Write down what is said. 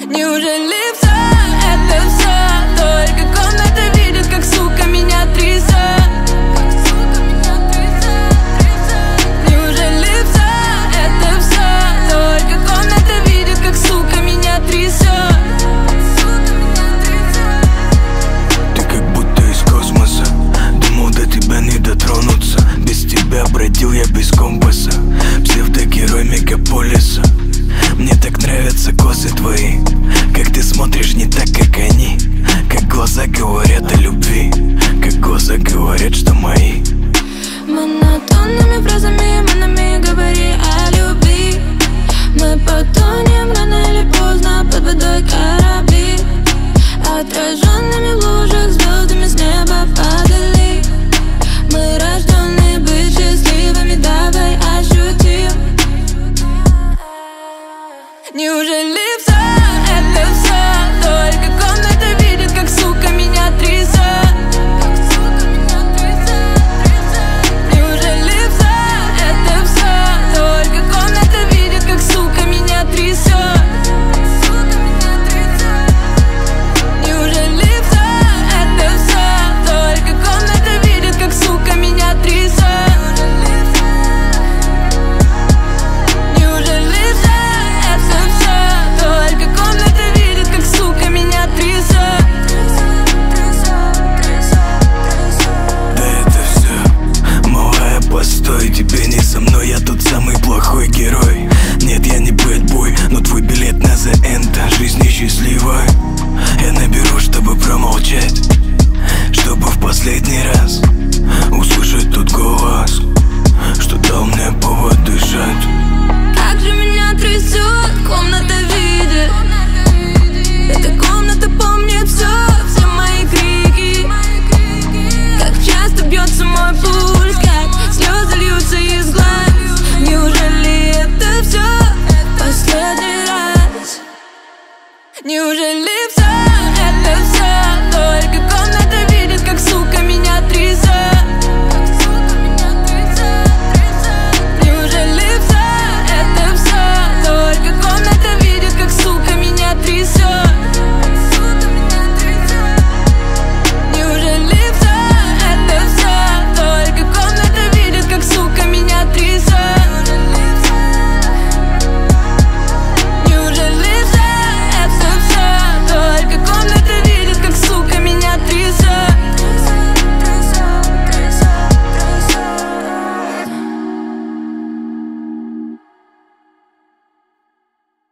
Неужели все, это все только комната видит, как, сука, меня трясет? Неужели все, это все только комната видит, как, сука, меня трясет? Ты как будто из космоса, думал, до тебя не дотронуться. Без тебя бродил я без компаса, псевдогерой мегаполиса. Мне так нравятся косы твои, как ты смотришь не так, как они. Как глаза говорят о любви, как глаза говорят, что мои. Монотонными фразами, манами говори о любви. Мы потонем рано или поздно под водой корабли. Отраженными в лужах звездами с неба падали. Мы рожденные быть счастливыми, давай ощутим. Неужели